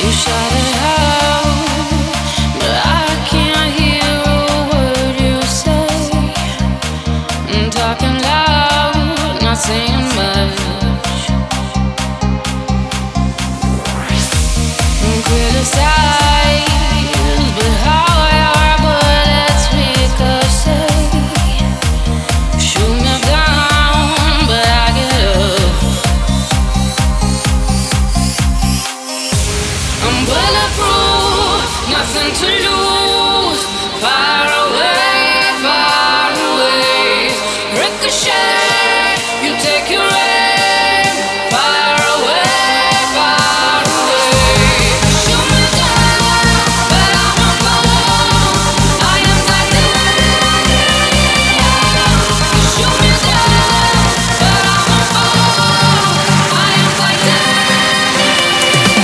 You shout it out, but I can't hear a word you say. I'm talking loud, not saying much. Criticize, but how your bullets ricochet. Shoot me down, but I get up. I'm bulletproof, nothing to lose. Far away, ricochet. You take your aim. Far away, far away. Shoot me down, but I won't fall. I am titanium. Shoot me down, but I won't fall. I am titanium.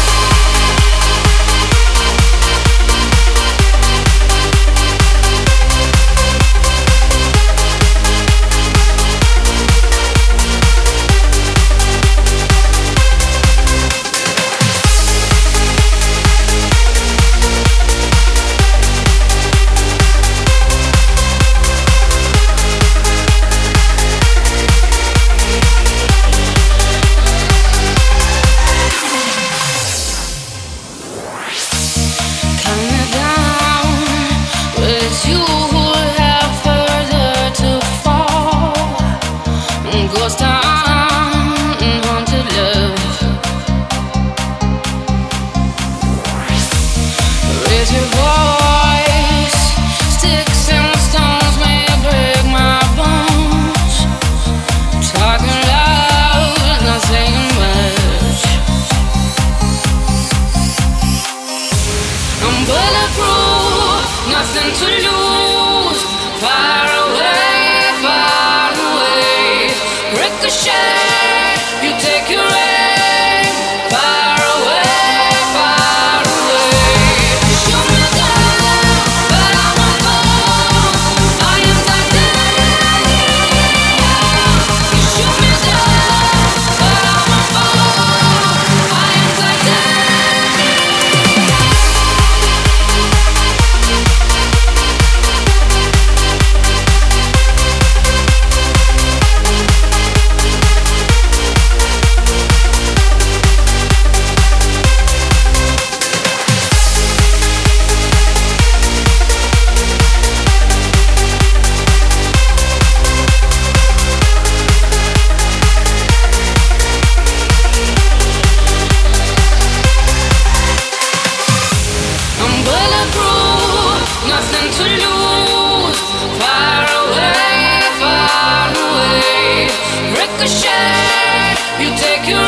Coming down, but it's you who have further to fall. Ghost town, haunted love. Raise your voice. Sticks and stones may break my bones. Talking loud, not saying much. I'm bulletproof, nothing to lose. Far away, ricochet. You take your aim. Far away, shoot me down, but I won't fall. I am titanium. You shoot me down, but I won't fall. I am titanium. I'm bulletproof, nothing to lose. Far away, ricochet. You take your